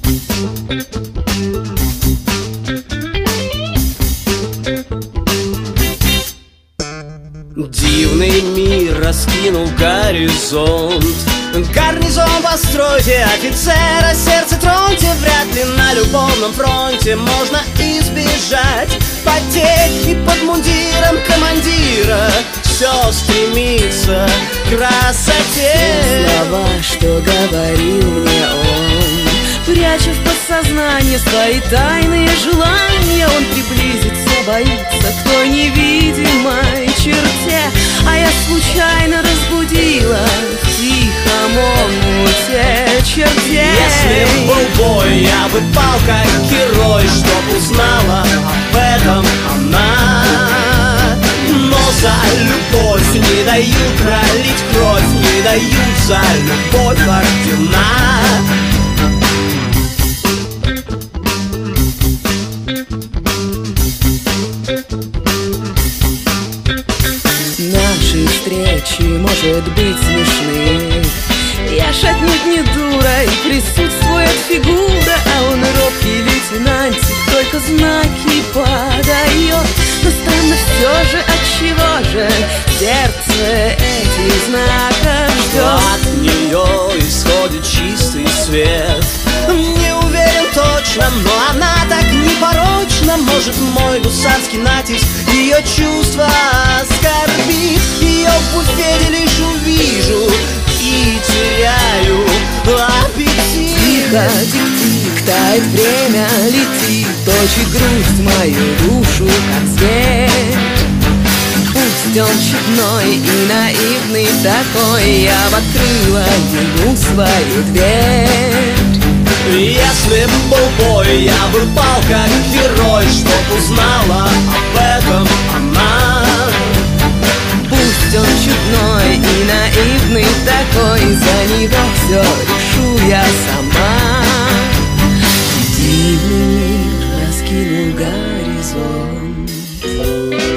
Дивный мир раскинул горизонт. Гарнизон постройте, офицера сердце троньте. Вряд ли на любовном фронте можно избежать потерь. И под мундиром командира все стремится к красоте. Слова, что говорил мне он, пряча в подсознание свои тайные желания. Он приблизиться боится к той невидимой черте, а я случайно разбудила в тихом омуте чертей. Если был бой, я бы пал как герой, чтоб узнала об этом она. Но за любовь не дают пролить кровь, не дают за любовь ордена. Наши встречи, может быть, смешны. Я ж отнюдь не дура, и присутствует фигура, а он робкий лейтенантик, только знаки подает. Но странно все же, отчего же сердце этих знаков ждет. От нее исходит чистый свет. Не уверен точно, но она так непорочна. Может, мой гусарский натиск ее чувства оскорбит. Ее в буфете лишь увижу и теряю аппетит. Тихо, тик-тик, тает время, летит, точит грусть мою душу, как зверь. Пусть он чудной и наивный такой, я бы открыла ему свою дверь. Если б был бой, я бы пал как герой, чтоб узнала об этом она. Пусть он чудной и наивный такой, за него все решу я сама. Дивный мир раскинул горизонт.